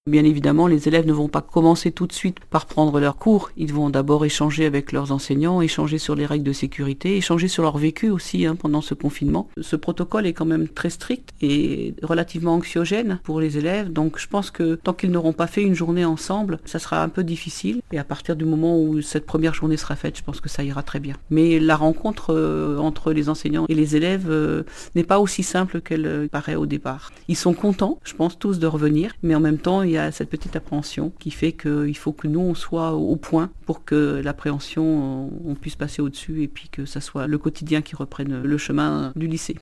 Bien évidemment, les élèves ne vont pas commencer tout de suite par prendre leurs cours. Ils vont d'abord échanger avec leurs enseignants, échanger sur les règles de sécurité, échanger sur leur vécu aussi pendant ce confinement. Ce protocole est quand même très strict et relativement anxiogène pour les élèves. Donc je pense que tant qu'ils n'auront pas fait une journée ensemble, ça sera un peu difficile. Et à partir du moment où cette première journée sera faite, je pense que ça ira très bien. Mais la rencontre entre les enseignants et les élèves n'est pas aussi simple qu'elle paraît au départ. Ils sont contents, je pense, tous de revenir, mais en même temps, il y a cette petite appréhension qui fait qu'il faut que nous, on soit au point pour que l'appréhension, on puisse passer au-dessus et puis que ça soit le quotidien qui reprenne le chemin du lycée.